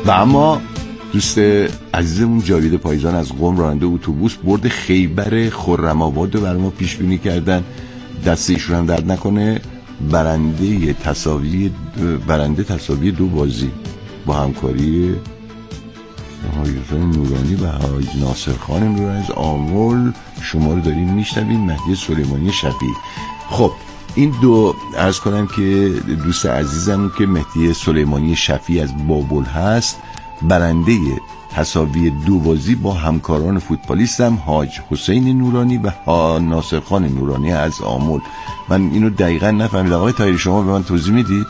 و اما دوست عزیزمون جاوید پایزان از قم راننده اتوبوس برد خیبر خرم‌آباد رو برای ما پیش بینی کردن. دست ایشون هم درد نکنه. برنده تساوی 2 بازی با همکاری آقای حسین نورانی و حاج ناصر خان نورانی از آمل. شما رو داریم میشنویم. مهدی سلیمانی شفیع. خب این دو عرض کنم که دوست عزیزم که مهدی سلیمانی شفیع از بابل هست، برنده تساوی 2 بازی با همکاران فوتبالیستم حاج حسین نورانی و ناصر خان نورانی از آمل. من اینو دقیقا نفهمیدم. آقای طاهری شما به من توضیح میدید؟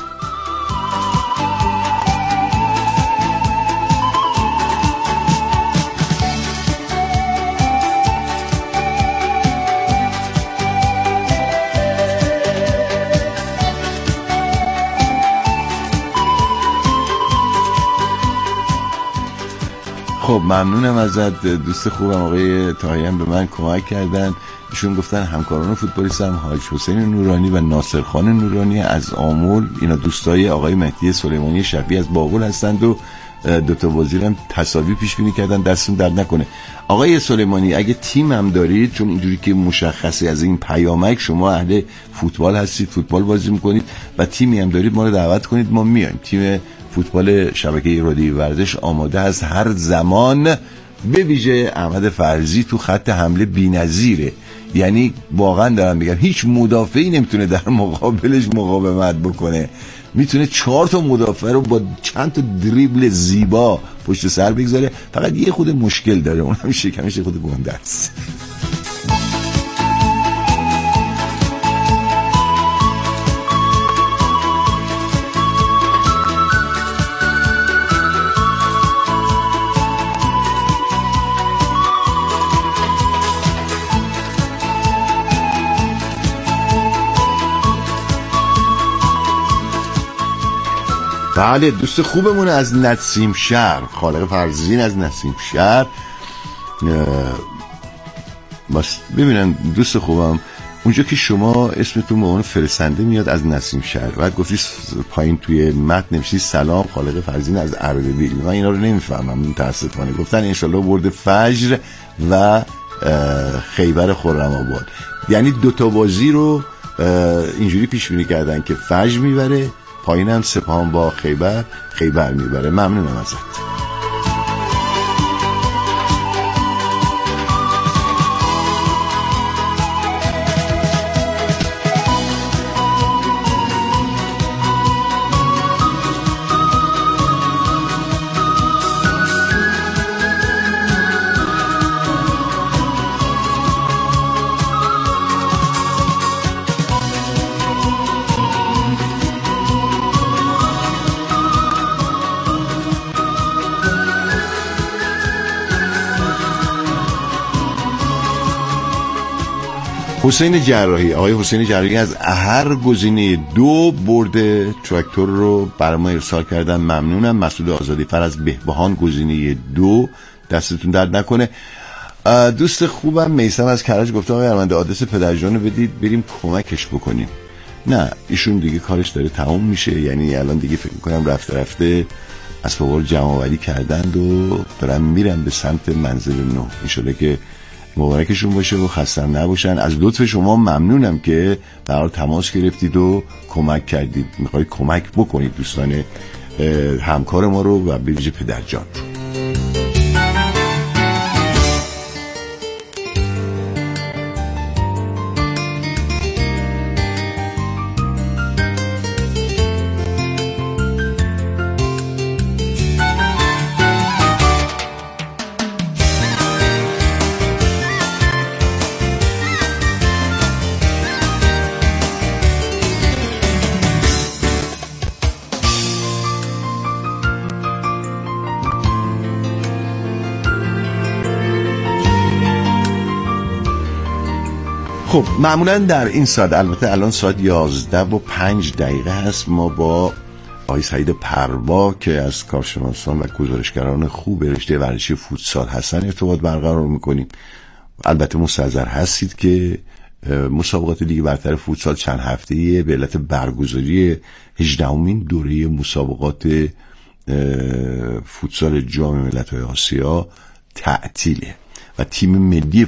خب ممنونم ازت دوست خوبم. آقای طاهری هم به من کمک کردن. ایشون گفتن همکاران فوتبالیستم حاج حسین نورانی و ناصر خان نورانی از آمل، اینا دوستای آقای مهدی سلیمانی شفیع از بابل هستند و 2 بازی هم تساوی پیش بینی کردن. دستتون درد نکنه. آقای سلیمانی اگه تیم هم دارید، چون اینجوری که مشخصه از این پیامک شما اهل فوتبال هستید، فوتبال بازی میکنید و تیمی هم دارید، ما رو دعوت کنید، ما میایم. تیم فوتبال شبکه رادیویی ورزش آماده است هر زمان. به ویژه احمد فرزی تو خط حمله بی‌نظیره. یعنی واقعا دارم میگم هیچ مدافعی نمیتونه در مقابلش مقاومت بکنه. میتونه 4 تا مدافع رو با چند تا دریبل زیبا پشت سر بگذاره. فقط یه خود مشکل داره، اونم شکمش خود گنده است. بله دوست خوبمون از نسیم شهر، خالق فرزین از نسیم شهر. بس ببینن دوست خوبم، اونجا که شما اسمتون به عنوان فرستنده میاد از نسیم شهر، بعد گفتی پایین توی متن نوشتی سلام خالق فرزین از اردبیل. من اینا رو نمیفهمم متاسفانه. گفتن انشالله برد فجر و خیبر خرم‌آباد، یعنی 2 بازی رو اینجوری پیش بینی کردن که فجر میبره، پایینم سپاهان با خیبر میبره. ممنونم ازت. حسین جراحی، آقای حسین جراحی از اهر گزینه 2 برد تراکتور رو برای ما ارسال کردن. ممنونم. مسعود آزادی فر از بهبهان گزینه 2. دستتون درد نکنه. دوست خوبم میثم از کرج گفته آقای ارمنده آدرس پدرجان رو بدید بریم کمکش بکنیم. نه ایشون دیگه کارش داره تموم میشه، یعنی الان دیگه فکر میکنم رفته اسباب جمع آوری کردند و دارن میرن به سمت منزل نو. انشالله که مبارکشون باشه و خستم نباشن. از لطف شما ممنونم که برای تماس گرفتید و کمک کردید. میخواید کمک بکنید دوستان همکار ما رو و به ویژه پدرجان. خب معمولا در این ساعت، البته الان ساعت 11:05 هست، ما با آقای سعید پروا که از کارشناسان و گزارشگران خوب رشته ورزشی فوتسال هستن ارتباط برقرار میکنیم. البته مستحضر هستید که مسابقات لیگ برتر فوتسال چند هفته‌ایه به علت برگزاری 18مین دوره مسابقات فوتسال جام ملت‌های آسیا تعطیله و تیم ملی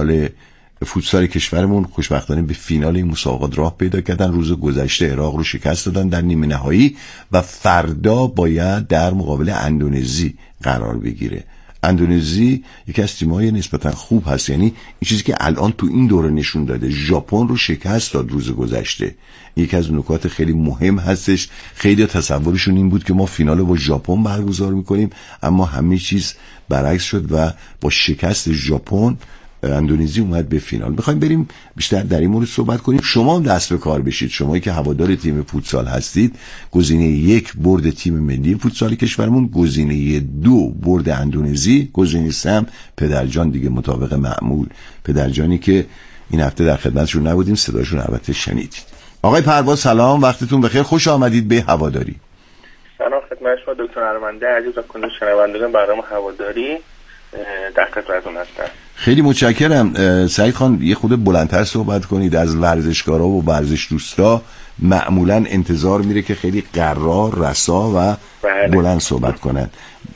فوتسال کشورمون خوشبختانه به فینال این مسابقات راه پیدا کردن. روز گذشته عراق رو شکست دادن در نیمه نهایی و فردا باید در مقابل اندونزی قرار بگیره. اندونزی یکی از تیم‌های نسبتا خوب هست، یعنی این چیزی که الان تو این دوره نشون داده، ژاپن رو شکست داد روز گذشته. یکی از نکات خیلی مهم هستش. خیلی تصورشون این بود که ما فینال با ژاپن برگزار میکنیم، اما همه چیز برعکس شد و با شکست ژاپن اندونزی اومد به فینال. میخوایم بریم بیشتر در این مورد صحبت کنیم. شما هم دست به کار بشید، شمایی که هوادار تیم فوتسال هستید. گزینه 1 برد تیم ملی فوتسال کشورمون، گزینه 2 برد اندونزی، گزینه 3 پدرجان دیگه مطابق معمول، پدرجانی که این هفته در خدمتشون نبودیم، صداشون البته شنیدید. آقای پرواز سلام، وقتتون بخیر، خوش آمدید به هواداری. سلام خدمت شما دکتر ارمنده عزیز و کل شنوندگان برنامه هواداری، در خدمتتون هستم. خیلی متشکرم. سعید خان یه خود بلندتر صحبت کنید. از ورزشکارا و ورزش دوستا معمولا انتظار میره که خیلی قرار، رسا و بلند صحبت کنن.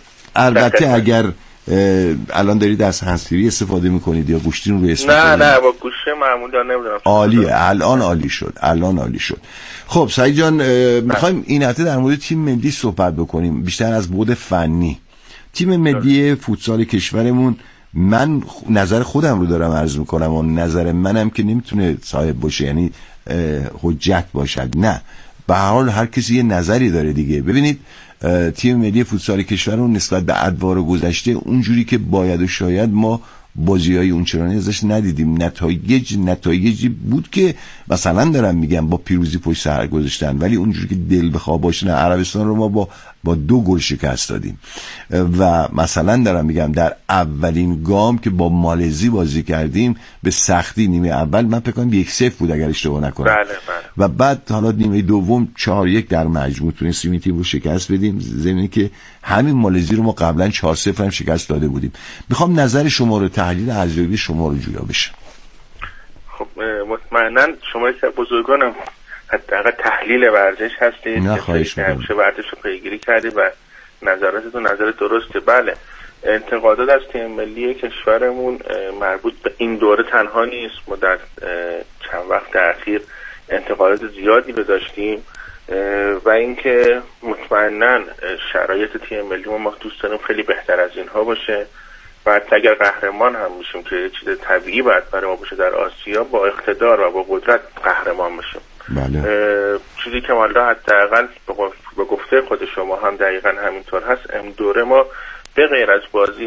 البته اگر الان دارید از هندزفری استفاده میکنید یا گوشتین روی اسم؟ نه با گوشه معمولا نمیدونم. عالیه، الان عالی شد. خب سعید جان، میخوایم این هفته در مورد تیم ملی صحبت بکنیم، بیشتر از بعد فنی. تیم ملی فوتسال کشورمون، من نظر خودم رو دارم عرض میکنم و نظر منم که نمیتونه صاحب باشه، یعنی حجت باشد، نه، به هر حال هر کسی یه نظری داره دیگه. ببینید تیم ملی فوتسال کشورمون نسبت به ادوار گذشته اونجوری که باید و شاید ما بازی‌های اونچنانی ازش ندیدیم. نتایجی بود که مثلا دارم میگم با پیروزی پشت سر گذاشتن، ولی اونجوری که دل بخواه باشه نه. عربستان رو ما با 2 گل شکست دادیم و مثلا دارم میگم در اولین گام که با مالزی بازی کردیم به سختی نیمه اول من فکر کنم 1-0 بود اگر اشتباه نکنم. بله. و بعد حالا نیمه دوم 4-1 در مجموع تونستیم این تیم رو شکست بدیم، زمینی که همین مالزی رو ما قبلا 4-0 هم شکست داده بودیم. میخوام نظر شما رو، تحلیل ارزیابی شما رو جویا بشه. خب مطمئنا شما یک بزرگانم حداقل تحلیل ورزش هستید، نه خواهش می‌کنم، همیشه ورزش رو پیگیری کردید و نظراتتون نظر درسته. بله، انتقادات از تیم ملی کشورمون مربوط به این دوره تنها نیست. ما در چند وقت اخیر انتقادات زیادی رو داشتیم و اینکه مطمئنا شرایط تیم ملی ما دوست داریم خیلی بهتر از اینها باشه و حتی اگر قهرمان هم میشیم که چیز طبیعی باید برای ما باشه در آسیا، با اقتدار و با قدرت قهرمان بشیم. بله. چیزی که والا حداقل به گفته خود شما هم دقیقاً همینطور هست. این دوره ما به غیر از بازی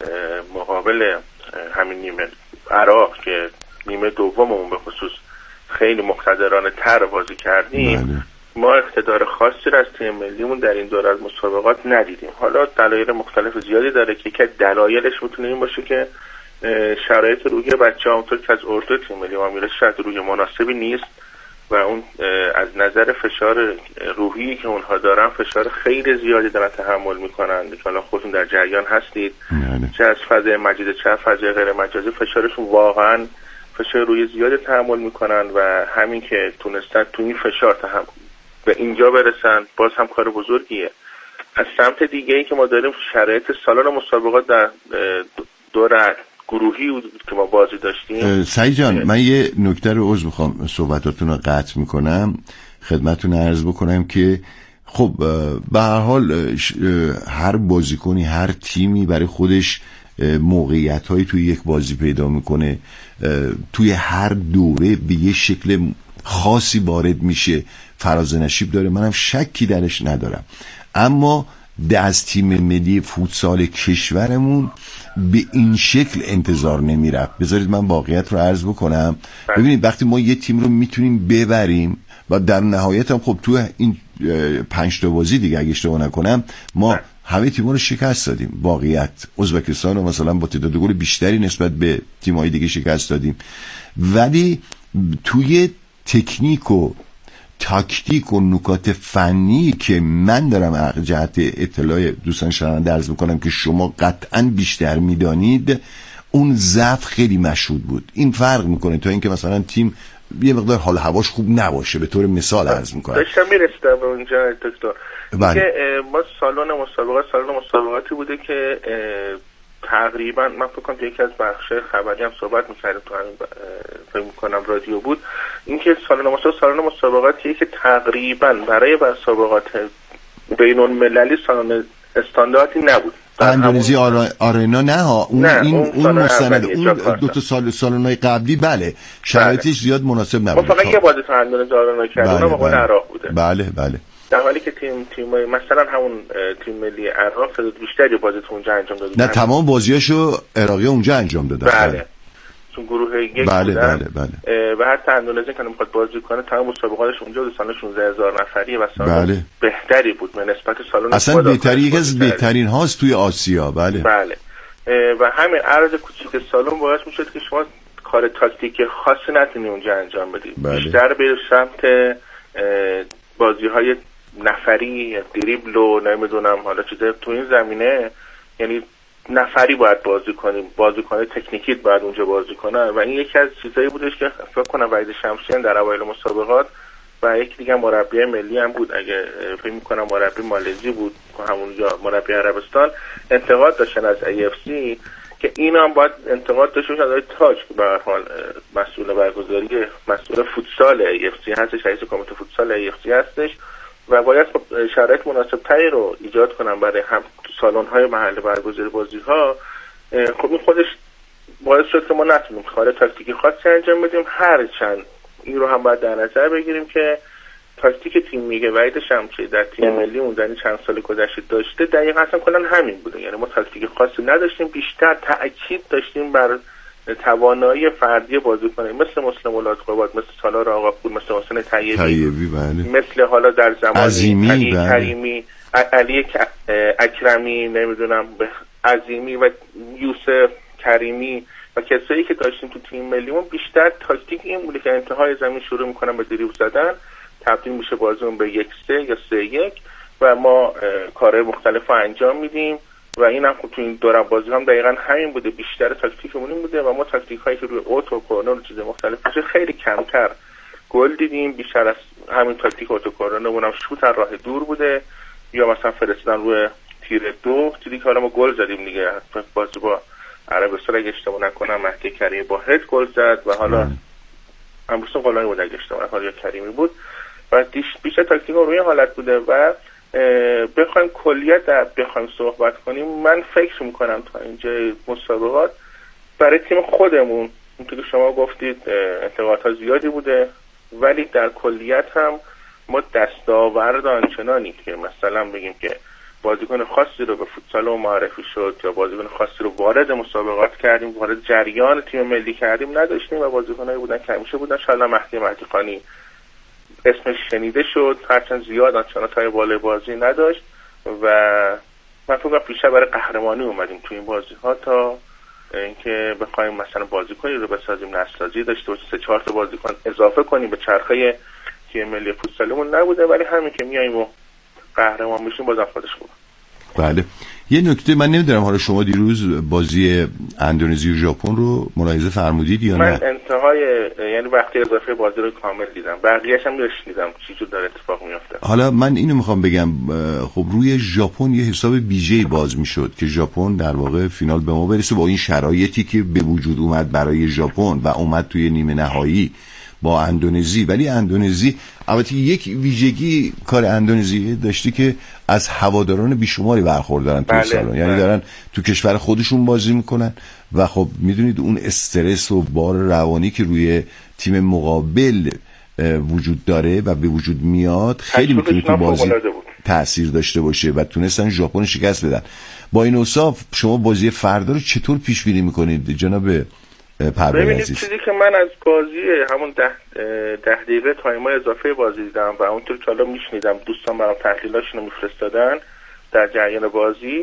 مقابل همین نیمه عراق که نیمه دوممون به خصوص خیلی مقتدرانه تر بازی کردیم، بله. ما اقتدار خاصی را از تیم ملیمون در این دوره از مسابقات ندیدیم. حالا دلایل مختلف زیادی داره که یک دلایلش میتونه این باشه که شرایط روحی بچه‌ها اونطور که از اردو تیم ملی ما میره شاید روحی مناسبی نیست و اون از نظر فشار روحی که اونها دارن فشار خیلی زیادی دارن تحمل میکنن. حالا خودتون در جریان هستید، چه از فضای مجازی چه از فضای غیر مجازی فشارشون واقعا فشار روحی زیادی تحمل میکنن و همین که تونستن تو این فشار به اینجا برسن باز هم کار بزرگیه. از سمت دیگه ای که ما داریم شرایط سالن مسابقات در دور گروهی بود که ما بازی داشتیم. سعید جان، من یه نکته رو عذر میخوام صحبتاتون رو قطع میکنم، خدمتتون عرض بکنم که خب به هر حال هر بازیکنی، هر تیمی برای خودش موقعیت‌هایی توی یک بازی پیدا میکنه، توی هر دوره به یه شکل خاصی وارد میشه، فراز نشیب داره، منم شکی درش ندارم. اما از تیم ملی فوتسال کشورمون به این شکل انتظار نمیرفت. بذارید من واقعیت رو عرض بکنم. ببینید وقتی ما یه تیم رو میتونیم ببریم و در نهایت هم خب تو این 5 تا بازی دیگه اگه اشتباه نکنم ما همه تیم‌ها رو شکست دادیم. واقعیت ازبکستان رو مثلا با تعداد گل بیشتری نسبت به تیم‌های دیگه شکست دادیم، ولی توی تکنیک و تاکتیک و نکات فنی که من دارم جهت اطلاع دوستان شنونده عرض میکنم که شما قطعا بیشتر میدانید، اون ضعف خیلی مشهود بود. این فرق میکنه تا اینکه مثلا تیم یه مقدار حال هواش خوب نباشه، به طور مثال عرض میکنم. داشتم میرسیدم به اونجا دکتر. بله. ما سالن مسابقاتی بوده که تقریبا من فکر کنم یکی از بخش خبری هم صحبت می‌کردیم تو همین فکر می‌کنم رادیو بود، اینکه سالن مسابقاتیه که تقریبا برای مسابقات بین‌المللی سالن استانداردی نبود. اندونزی آرینا نه ها، اون مستند، اون دو تا سالن‌های قبلی بله شرایطش زیاد مناسب نبود. ما فقط یه بازی تو اندونزی آرینا کردیم، اونم واقعا عراق بوده. بله بله. در حالی که تیم مثلا همون تیم ملی عراق تعداد بیشتری بازی تو اونجا انجام داد. نه تمام بازیاشو عراقی اونجا انجام دادن. بله. چون گروه یک بله بودن. بله. و حتی اندونزی که میخواد بازی کنه تمام مسابقاتش اونجا به سال 16000 نفری و سال بله. بهتری بود به نسبت سالن اصلا بهتری، یکی از بهترین هاست توی آسیا. بله بله. و همین عرض کوچیک سالن باعث میشد که شما کار تاکتیکی خاصی نتونی اونجا انجام بدید. بله. بیشتر به سمت بازی‌های نفری، دریبل و نمیدونم حالا چیزای تو این زمینه، یعنی نفری باید بازی کنیم، بازیکن تکنیکی باید اونجا بازی کنن و این یکی از چیزایی بودش که فکر کنم وحید شمسیان در اوایل مسابقات و یک دیگه مربی ملی هم بود، اگه فکر می‌کنم مربی مالزی بود همون یا مربی عربستان، انتقاد داشتن از AFC که اینا هم باید انتقاد داشته باشن از تاج که به هر حال مسئول برگزاری مسئول فوتسال AFC هستش، رئیس کمیته فوتسال AFC هستش و باید شرایط مناسب تری رو ایجاد کنن برای هم سالن‌های محل برگزاری بازی‌ها. خب این خودش باعث شد که ما نتونیم کار تاکتیکی خاصی انجام بدیم، هرچند این رو هم باید در نظر بگیریم که تاکتیک تیم میگه وحید شمسی در تیم ملی اون چند سال گذشته داشته دقیقاً اصلا کلا همین بوده، یعنی ما تاکتیک خاصی نداشتیم، بیشتر تاکید داشتیم بر توانایی فردی بازیکنان مثل مسلم الاتقابات، مثل سالار آقاپور، مثل حسین طیبی بله. مثل حالا در زمان عظیمی کریمی، علی اکرمی، نمیدونم عظیمی و یوسف کریمی و کسایی که داشتیم تو تیم ملیمون، بیشتر تاکتیک این بوده که انتهای زمین شروع میکنن به دریبل زدن، تبدیل میشه بازیمون به 1-3 یا 3-1 و ما کارهای مختلف رو انجام میدیم و این هم تو این دوران بازی هم دقیقاً همین بوده، بیشتر تاکتیکمون این بوده و ما تاکتیک هایی که روی اوت و کورنر و چیز مختلف میشه خیلی کمتر گل دیدیم. بیشتر از همین تاکتیک اوت و کورنرمون هم شوت از راه دور بوده یا مثلا فرستادن روی تیر 2 چیزی که حالا ما گل زدیم دیگه. بازی با عربستان اگه اشتباه نکنم مهدی کریمی با هد گل زد و حالا امروز قلانی بود اگه اشتباه نکنم یا کریمی بود و بیشتر تاکتیک روی حالت بوده و بخوایم کلیت بخوایم صحبت کنیم، من فکر میکنم تا اینجا مسابقات برای تیم خودمون اونطور که شما گفتید انتقادها زیادی بوده، ولی در کلیت هم ما دستاورد آنچنانی که مثلا بگیم که بازیکن خاصی رو به فوتسال ما معرفی شد یا بازیکن خاصی رو وارد مسابقات کردیم، وارد جریان تیم ملی کردیم نداشتیم و بازیکنایی بودن که همیشه بودن. انشالله مهدی خانی اسمش شنیده شد، هرچند زیاد آنچنان تای بالای بازی نداشت و من فکر کنم بیشتر برای قهرمانی اومدیم تو این بازی ها تا اینکه بخوایم مثلا بازیکنی رو بسازیم، نسازی داشته باشیم 3-4 تا بازیکن اضافه کنیم به چرخه تیم ملی فوتسالمون نبوده، ولی همین که میایم و قهرمان میشیم بازم خودش خوبه. بله. یه نکته من نمیدونم حالا شما دیروز بازی اندونزی و ژاپن رو ملاحظه فرمودید یا نه؟ من انتهای یعنی وقتی اضافه بازی رو کامل دیدم، بقیه‌اش هم نشنیدم چی جور داره اتفاق میفته. حالا من اینو میخوام بگم، خب روی ژاپن یه حساب ویژه‌ای باز میشد که ژاپن در واقع فینال به ما برسه با این شرایطی که به وجود اومد برای ژاپن و اومد توی نیمه نهایی با اندونزی. ولی اندونزی البته یک ویژگی کار اندونزی داشتی که از هواداران بیشماری برخوردارن توی سالن، یعنی دارن تو کشور خودشون بازی میکنن و خب میدونید اون استرس و بار روانی که روی تیم مقابل وجود داره و به وجود میاد خیلی میتونه تو بازی تأثیر داشته باشه و تونستن ژاپن شکست بدن. با این اوصاف شما بازی فردا رو چطور پیش بینی میکنید جناب پروین عزیز؟ چیزی که من از بازی همون 10 دقیقه تایم‌های اضافه بازی دیدم و اونطور که حالا میشنیدم دوستان برام تحلیلاشون رو میفرستادن در جریان بازی،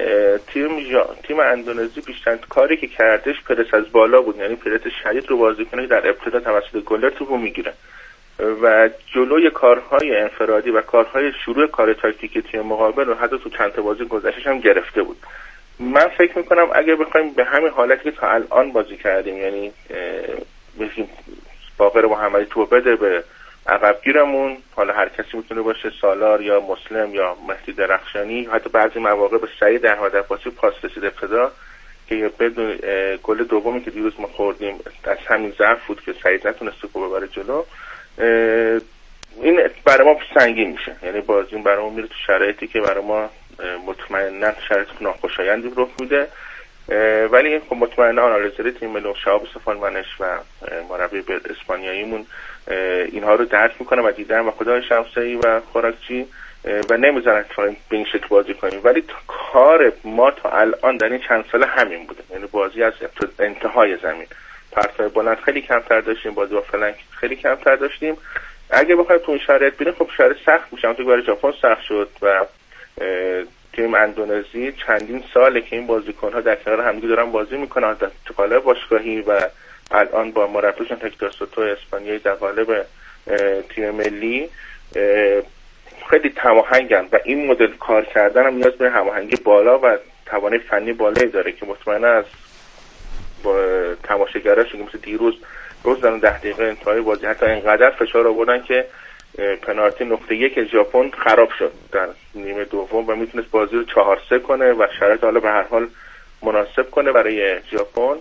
تیم اندونزی بیشتر کاری که کردش پرس از بالا بود، یعنی پرس شدید رو بازیکنی در ابتدا توسط گلر توپو میگیره و جلوی کارهای انفرادی و کارهای شروع کار تاکتیکی تیم مقابل رو حتی تو چند تا بازی گذشته‌ش هم گرفته بود. من فکر میکنم اگه بخوایم به همین حالتی که تا الان بازی کردیم، یعنی بگیم باقر محمدی تو بده به عقبگیرمون، حالا هر کسی میتونه باشه، سالار یا مسلم یا مهدی درخشانی، حتی بعضی مواقع به سعید احمد عباسی پاس رسید ابتدا که بدون گل دومی که دیروز ما خوردیم از همین ضعف بود که سعید نتونست توپو ببره جلو. این برای ما سنگین میشه، یعنی بازی برای ما میره تو شرایطی که برای ما مطمئنا شرایط ناخوشایندی رخ میده، ولی خب مطمئنا آنالیزر تیم ملی شهاب سفالمنش و مربی اسپانیاییمون اینها رو درک میکنه و دیدن و خدای شمسایی و خوراکچی و نمیذارن به این شکل بازی کنیم. ولی کار ما تا الان در این چند سال همین بوده، یعنی بازی از انتهای زمین، پرت‌های بلند خیلی کمتر داشتیم، بازی با فلنک خیلی کمتر داشتیم. اگه بخوایم تو این شرایط بریم خب شرایط سخت میشه، همونطور که برای ژاپن سخت شد و تیم اندونزی چندین ساله که این بازیکن‌ها در کنار همدیگه دارن بازی میکنن در قالب باشگاهی و الان با مربیشون هکتور سوتو اسپانیایی در قالب تیم ملی خیلی هماهنگن و این مدل کار کردن هم نیاز به هماهنگی بالا و توانایی فنی بالایی داره که مطمئنا از با تماشاگراشون مثل دیروز دارن 10 دقیقه انتهای بازی حتی اینقدر فشار آوردن که پنالتی نقطه 1 ژاپن خراب شد در نیمه دوم و میتونست بازی رو 4-3 کنه و شرایط حالا به هر حال مناسب کنه برای ژاپن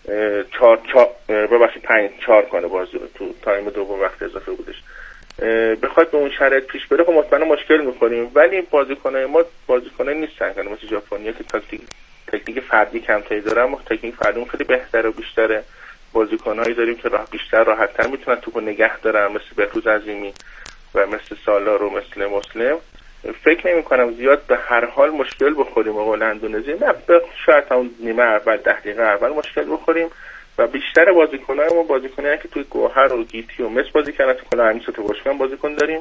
5-4 کنه بازی رو تو تایم دوم وقت اضافه بودش. بخواد به اون شرایط پیش بره خب مطمئنا مشکل می‌خوریم، ولی بازیکن‌های ما بازیکن‌ها نیستن که مثل ژاپنیا که تکنیک فردی کمتری دارن، ما تکنیک فردی خیلی بهتر و بیشتره. بازیکن‌هایی داریم که بیشتر راحت‌تر میتونن توپو نگه دارن مثل بهروز عظیمی و مثل سالار و مثل مسلم. فکر نمی‌کنم زیاد به هر حال مشکل بخوریم با اندونزی، نه شاید اون نیمه اول 10 دقیقه اول مشکل بخوریم و بیشتر بازیکن‌های ما بازیکنایی که توی گوهر و گیتی و مس بازی کردن، تو کلا همیشه تو باشگاه بازیکن داریم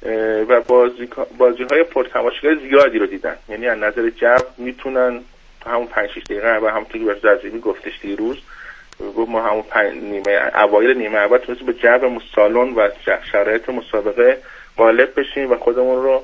و بازی‌های پرتماشاگر زیادی رو دیدن، یعنی از نظر جو میتونن همون 5-6 دقیقه اول همونطوری که بهروز عظیمی گفتش دیروز گفت ما همون اوایل نیمه اول تونستیم به جو سالن و شرایط مسابقه غالب بشیم و خودمون رو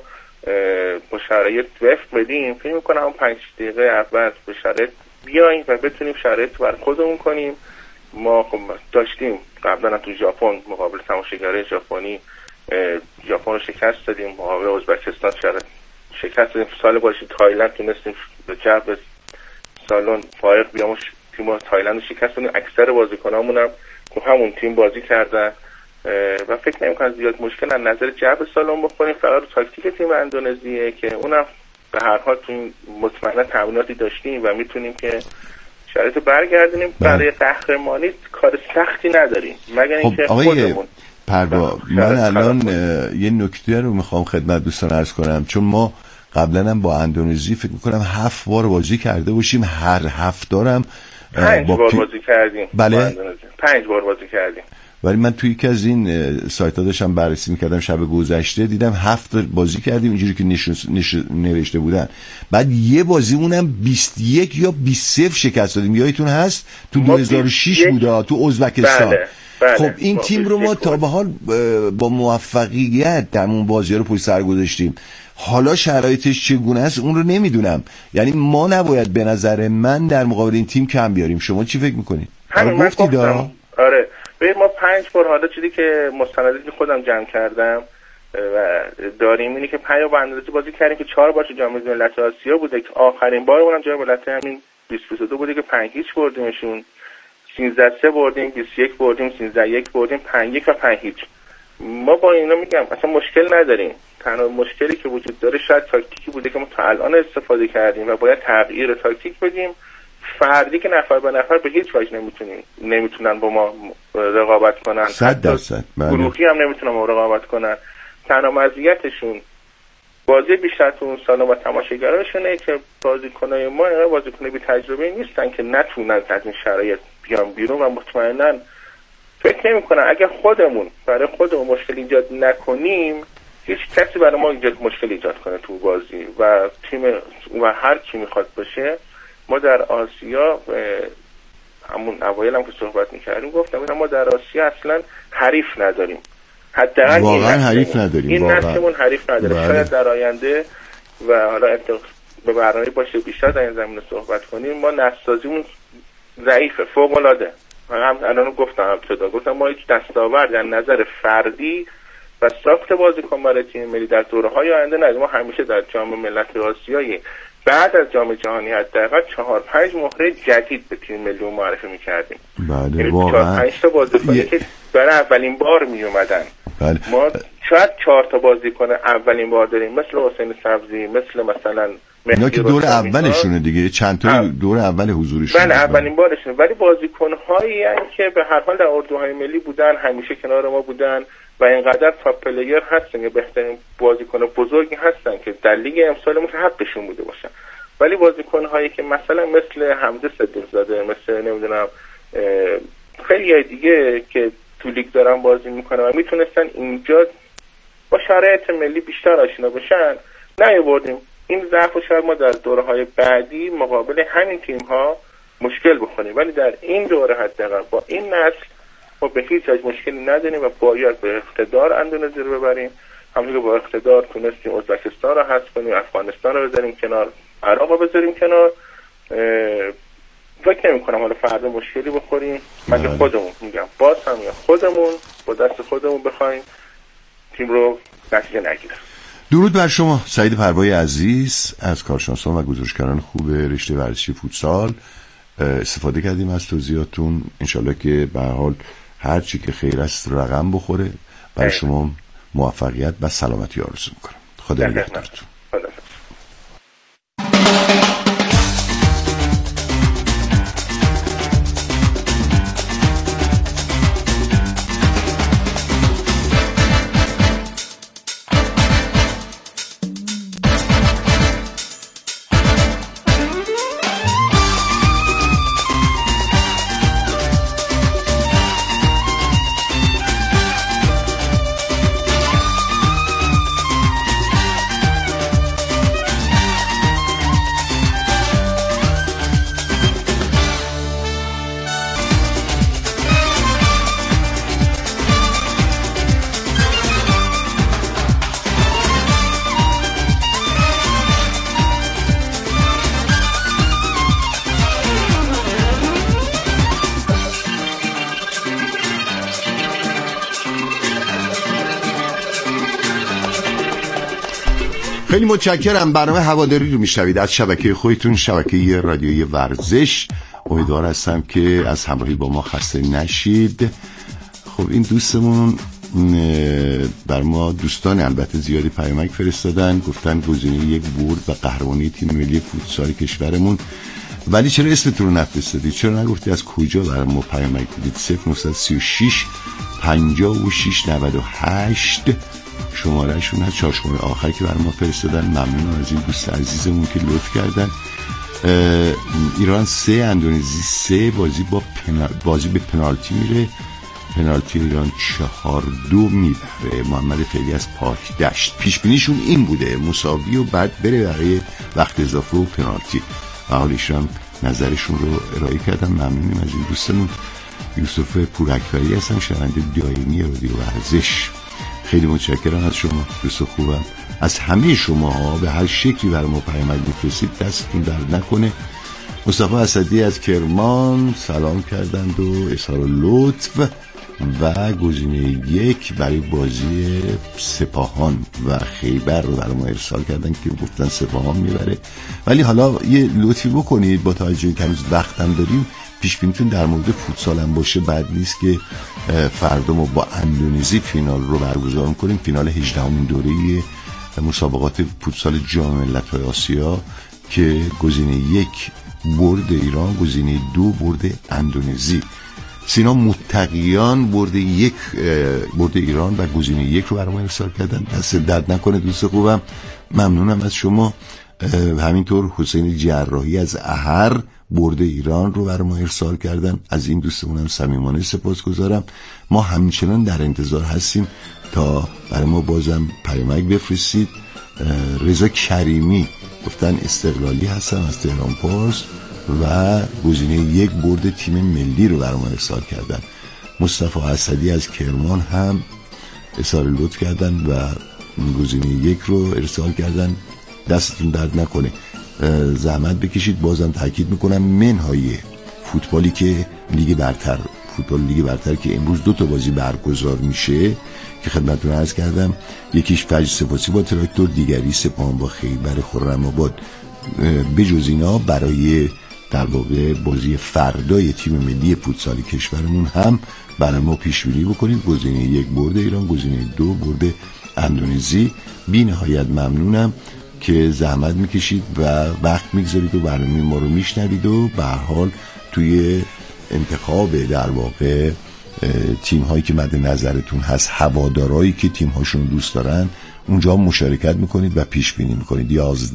با شرایط وفق بدیم. فکر می‌کنم همون 5 دقیقه اول به شرایط بیایم و بتونیم شرایط رو برای خودمون کنیم. ما خب داشتیم قبلا تو ژاپن مقابل تماشاگرای ژاپنی ژاپن رو شکست دادیم، مقابل ازبکستان شکست دادیم، سال گذشته تایلند تونستیم به جو سالن فائق بیامون، تیم تایلند شکست دادیم، اکثر بازیکنامون هم تو همون تیم بازی کردن و فکر نمی‌کنم زیاد مشکل از نظر جو سالن بخوریم. فقط تاکتیک تیم اندونزیه که اونم به هر حال تو مطمئنا تمریناتی داشتیم و میتونیم که شرایط برگردونیم. برای قهرمانی کار سختی نداریم مگر اینکه خودمون پروا. من الان یه نکته رو میخوام خدمت دوستان عرض کنم، چون ما قبلا هم با اندونزی فکر میکنم 7 بار بازی کرده باشیم، هر 7 هم 5 بار بازی کردیم. بله 5 بار بازی کردیم. ولی من توی یکی از این سایت‌ها داشتم بررسی می‌کردم شب گذشته دیدم 7 بازی کردیم اینجوری که نوشته بودن، بعد یه بازیمونم 21 یا 20 شکست دادیم، یادتون هست تو 2006 بوده تو ازبکستان. بله. خب این تیم رو ما تا به حال با موفقیت در اون بازی رو پشت سر گذاشتیم. حالا شرایطش چگونه است اون رو نمیدونم، یعنی ما نباید به نظر من در مقابل این تیم کم بیاریم. شما چی فکر می‌کنید؟ من گفتم آره ببین ما 5 بار حالا چیزی که مستنداتی خودم جمع کردم و داریم اینه که 5 بار اندازه بازی کردیم که 4 بار جام ملت آسیا بوده که آخرین بارمون هم جام ملت همین 2022 بوده که 5-0 بردیمشون، 13-3 بردیم، 21 بردیم، 13-1 بردیم، 5-1 و 5-0. ما با اینا میگم اصلا مشکل نداریم. تنها مشکلی که وجود داره شاید تاکتیکی بوده که ما تا الان استفاده کردیم و باید تغییر تاکتیک بدیم. فردی که نفر به نفر به هیچ وجه نمیتونن با ما رقابت کنن، 100%. گروهی هم نمیتونن با ما رقابت کنن. تنها مزیتشون بازی بیشتر تو اون سالن و تماشاگراشونه که بازیکنای ما اینا بازیکن بی تجربه نیستن که نتونن از این شرایط بیان بیرون و مطمئنا فکر نمی‌کنم اگه خودمون برای خودمون مشکل ایجاد نکنیم هیچ کسی برای ما مشکل ایجاد کنه تو بازی و تیم و هر کی میخواد باشه. ما در آسیا همون اوایل هم که صحبت می‌کردیم گفتم ما در آسیا اصلا حریف نداریم، حداقل واقعا حریف نداریم، این نسلمون حریف نداره. شاید در آینده و حالا به برنامه باشه بیشتر در این زمینه صحبت کنیم. ما نسازیمون ضعیفه، فوق‌العاده هم الان گفتم ما هیچ دستاورد در نظر فردی و ساخت بازیکن برای تیم ملی در دوره‌های آینده نداریم. ما همیشه در جام ملت آسیایی بعد از جام جهانی حداقل 4-5 مهره جدید به تیم ملی معرفی می‌کردیم. بله واقعا 4-5 تا بازیکنی که برای اولین بار میومدن. بله. ما شاید 4 تا بازیکن اولین بار داریم، مثل حسین سبزی، مثل مثلا اینا که دور اولشونه دیگه، چند تا دور اول حضورشون. بله اولین بارشونه، ولی بازیکن‌هایی که به هر حال در اردوهای ملی بودن، همیشه کنار ما بودن و اینقدر تاپ پلیر هستن که بهترین بازیکن بزرگی هستن که در لیگ امسالمون حقشون بوده باشن. ولی بازیکن‌هایی که مثلا مثل حمزه صدیق‌زاده، مثل نمیدونم خیلی دیگه که تو لیگ دارن بازی میکنن و میتونستن اینجا با شرایط ملی بیشتر آشنا بشن، نیاوردیم. این ضعف شاید ما در دوره‌های بعدی مقابل همین تیم‌ها مشکل بخوریم، ولی در این دوره حداقل با این نسل ما به هیچ وجه مشکلی نداریم و باید به اقتدار اندونزی رو ببریم. همونجوری با اقتدار تونستیم ازبکستان رو حذف کنیم، افغانستان رو بذاریم کنار، عراق رو بذاریم کنار. فکر نمی‌کنم حالا فردا مشکلی بخوریم. مگه خودمون باز هم خودمون با دست خودمون بخوایم تیم رو نتیجه نگیریم. درود بر شما سعید پروای عزیز از کارشناسان و گزارشگران خوب رشته ورزشی فوتسال. استفاده کردیم از توضیحاتون، انشالله که به هر حال هر چی که خیر است رقم بخوره. برای شما موفقیت و سلامتی آرزو میکنم. خدا نگهدارتون. خیلی متشکرم. برنامه هواداری رو میشنوید از شبکه خودتون، شبکه رادیویی ورزش. امیدوار هستم که از همراهی با ما خسته نشید. خب این دوستمون بر ما دوستان البته زیادی پیامک فرستادن، گفتن گزینه یک برد و قهرمانی تیم ملی فوتسال کشورمون، ولی چرا اسمتون رو نفرستادید؟ چرا نگفتی از کجا برای ما پیامک دادید؟ 0936 56 98 شمارهشون هست، 4 شماره آخر که برای ما فرستادن. ممنونم از این دوست عزیزمون که لطف کردن. ایران 3 اندونزی 3 بازی به پنالتی میره، پنالتی ایران 4-2 میبره. محمد فعلی از پاک دشت پیش بینیشون این بوده مساوی و بعد بره برای وقت اضافه و پنالتی و حالیشون نظرشون رو ارائه کردم. ممنونیم از این دوستمون. یوسف پوراکبری هستم، شنونده دائمی رادیو ورزش. خیلی متشکرم از شما دوست خوبم، از همه شما ها به هر شکلی برای ما پیام میفرستید، دستتون درد نکنه. مصطفی اسدی از کرمان سلام کردند و اظهار لطف و گزینه 1 برای بازی سپاهان و خیبر رو برای ما ارسال کردن که گفتن سپاهان میبره. ولی حالا یه لطفی بکنید، با توجه که هنوز وقتم داریم، پیش بینیتون در مورد فوتسال هم باشه. بعد نیست که فردا ما با اندونزی فینال رو برگزار کنیم، فینال 18مین دوره مسابقات فوتسال جام ملت‌های آسیا که گزینه 1 برد ایران، گزینه 2 برد اندونزی. سینا متقیان برد ایران و گزینه 1 رو برام ارسال کردن. دست درد نکنه دوست خوبم، ممنونم از شما. همینطور حسین جراحی از احر برد ایران رو برای ما ارسال کردن. از این دوستمونم صمیمانه سپاسگزارم. ما همچنان در انتظار هستیم تا برای ما بازم پیامک بفرستید. رضا کریمی گفتن استقلالی هستن از تهران پارس و گزینه 1 برد تیم ملی رو برای ما ارسال کردن. مصطفی اسدی از کرمان هم اظهار لطف کردن و گزینه 1 رو ارسال کردن. دستتون درد نکنه، زحمت بکشید. بازم تاکید میکنم منهای فوتبالی که لیگ برتر فوتبال لیگ برتر که امروز 2 بازی برگزار میشه که خدمتتون عرض کردم، یکیش فجر سپاسی با تراکتور، دیگری سپاهان با خیبر خرم‌آباد. بجز اینا برای در واقع بازی فردای تیم ملی فوتسال کشورمون هم برای ما پیش بینی بکنید. گزینه 1 برد ایران، گزینه 2 برد اندونزی. بی نهایت ممنونم که زحمت میکشید و وقت میگذارید و برنامه ما رو میشنوید و به هر حال توی انتخاب در واقع تیم هایی که مد نظرتون هست، هوادارایی که تیم هاشون دوست دارن، اونجا مشارکت میکنید و پیش بینی میکنید.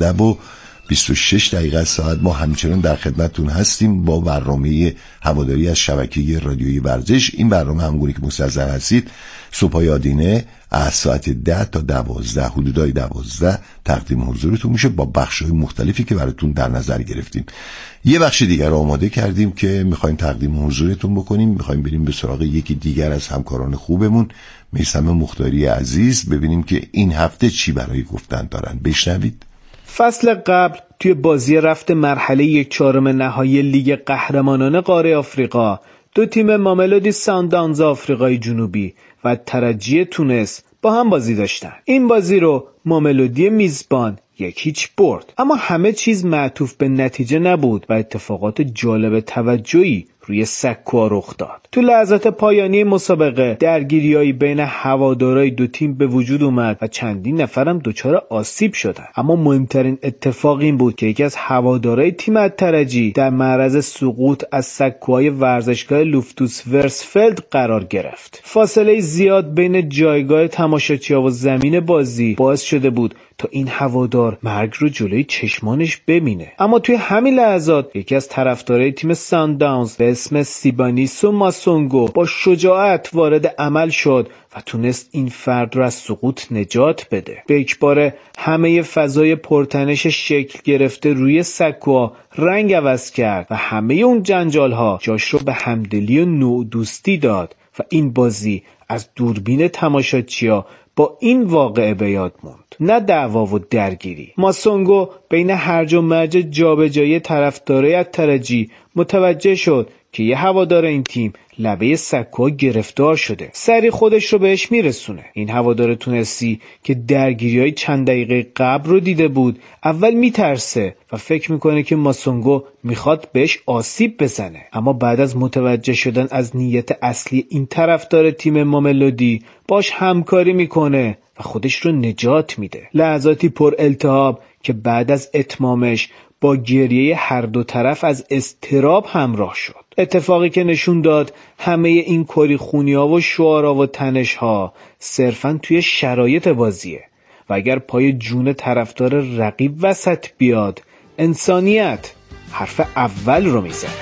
11:26 ساعت ما همچنان در خدمتتون هستیم با برنامه هواداری از شبکه رادیویی ورزش. این برنامه همونگونه که مستحضر هستید صبحای آدینه از ساعت 10 تا 12 حدودای 12 تقدیم حضورتون میشه با بخش‌های مختلفی که براتون در نظر گرفتیم. یه بخش دیگر رو آماده کردیم که میخوایم تقدیم حضورتون بکنیم. میخوایم بریم به سراغ یکی دیگر از همکاران خوبمون، میثم مختاری عزیز، ببینیم که این هفته چی برای گفتن دارن. بشنوید. فصل قبل توی بازی رفت مرحله 1/4 نهایی لیگ قهرمانان قاره آفریقا، 2 تیم ماملودی سانداونز آفریقای جنوبی و ترجی تونس با هم بازی داشتن. این بازی رو ماملودی میزبان 1-0 برد. اما همه چیز معطوف به نتیجه نبود و اتفاقات جالب توجهی روی سکوها رخ داد. تو لحظات پایانی مسابقه درگیریایی بین هوادارای 2 تیم به وجود اومد و چندین نفرم دچار آسیب شدن. اما مهمترین اتفاق این بود که یکی از هوادارای تیم الترجی در معرض سقوط از سکوهای ورزشگاه لوفتوس ورسفلد قرار گرفت. فاصله زیاد بین جایگاه تماشاچی‌ها و زمین بازی باعث شده بود تا این هوادار مرگ رو جلوی چشمانش ببینه. اما توی همین لحظات یکی از طرفدارای تیم سانداونز به اسم سیبانیسو ماسونگو با شجاعت وارد عمل شد و تونست این فرد رو از سقوط نجات بده. به یکباره همه فضای پرتنش شکل گرفته روی سکوها رنگ عوض کرد و همه اون جنجال ها جاش رو به همدلی و نوع-دوستی داد و این بازی از دوربین تماشاچی‌ها با این واقعه به یاد موند، نه دعوا و درگیری. ماسونگو بین هرج و مرج جابجایی طرفدارای الترجی متوجه شد که یه هوادار این تیم لبه سکوها گرفتار شده. سری خودش رو بهش میرسونه. این هوادار تونسی که درگیری‌های چند دقیقه قبل رو دیده بود اول میترسه و فکر میکنه که ماسونگو میخواد بهش آسیب بزنه، اما بعد از متوجه شدن از نیت اصلی این طرفدار تیم ماملودی باش همکاری میکنه و خودش رو نجات میده. لحظاتی پر التهاب که بعد از اتمامش با گریه هر دو طرف از اضطراب همراه شد. اتفاقی که نشون داد همه این کری خونی‌ها و شعارها و تنش‌ها صرفاً توی شرایط بازیه و اگر پای جون طرفدار رقیب وسط بیاد، انسانیت حرف اول رو میزنه.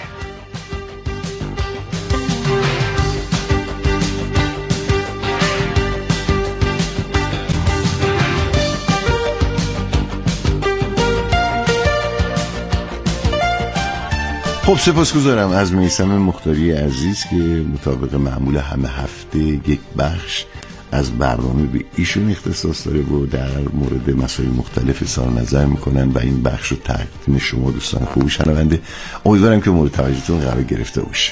خب سپاسگزارم از میثم مختاری عزیز که مطابق معمول همه هفته یک بخش از برنامه به ایشون اختصاص داره و در مورد مسائل مختلف اظهار نظر میکنن و این بخش رو تقدیم شما دوستان خوب شنونده امیدوارم که مورد توجهتون قرار گرفته باشه.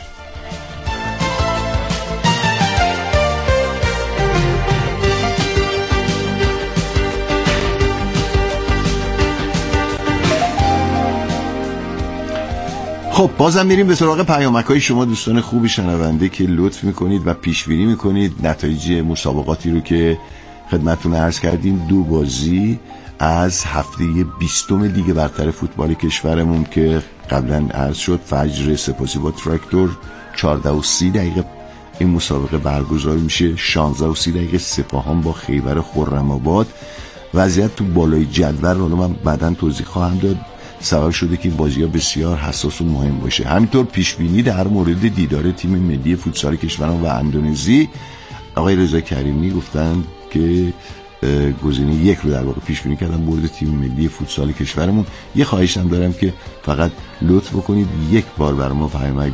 خب بازم میریم به سراغ پیامک‌های شما دوستان خوبی شنونده که لطف میکنید و پیش‌بینی میکنید نتایج مسابقاتی رو که خدمتتون عرض کردیم. 2 بازی از هفته 20 لیگ برتر فوتبال کشورمون که قبلا عرض شد، فجر سپاسی با تراکتور 14:30 این مسابقه برگزار میشه. 16:30 سپاهان با خیبر خرم‌آباد. وضعیت تو بالای جدول رو من بعداً توضیح خواهم داد، سبب شده که این بازی‌ها بسیار حساس و مهم باشه. همینطور پیشبینی در مورد دیدار تیم ملی فوتسال کشورمون و اندونزی، آقای رضا کریمی گفتن که گزینه 1 رو در واقع پیشبینی کردن برد تیم ملی فوتسال کشورمون. یه خواهشم دارم که فقط لطف بکنید یک بار برام پیام